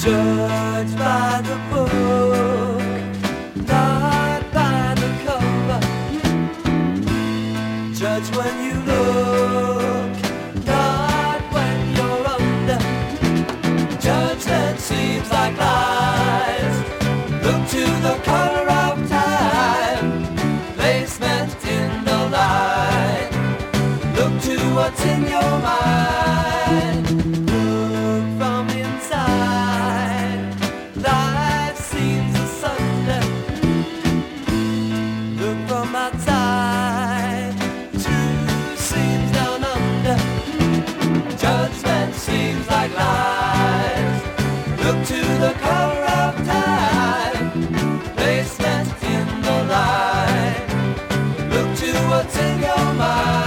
Judge by the book, not by the cover. Judge when you look, not when you're under. Judgment seems like lies. Look to the color of time, placement in the line. Look to what's in your mind. Look from inside. Life seems asunder. Look from outside. Truth seems down under. Judgment seems like lies. Look to the color of time, placement in the line. Look to what's in your mind.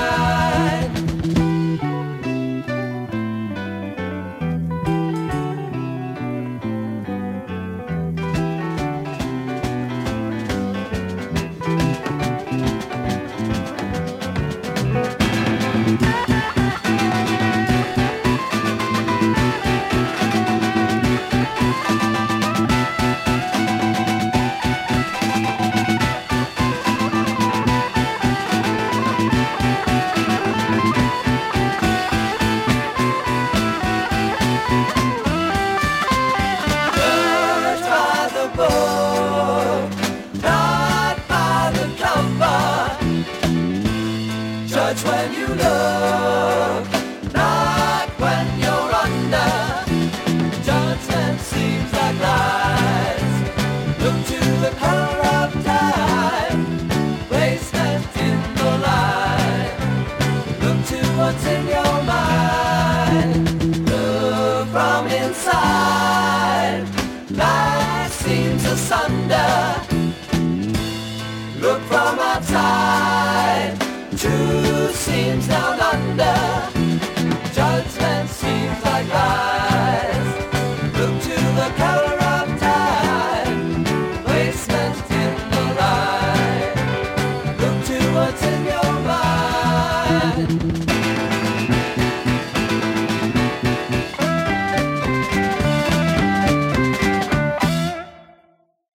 Judge when you look, not when you're under. Judgment seems like lies. Look to the color of time, placement in the line. Look to what's in your mind. Look from inside. Life seems asunder. Look from outside.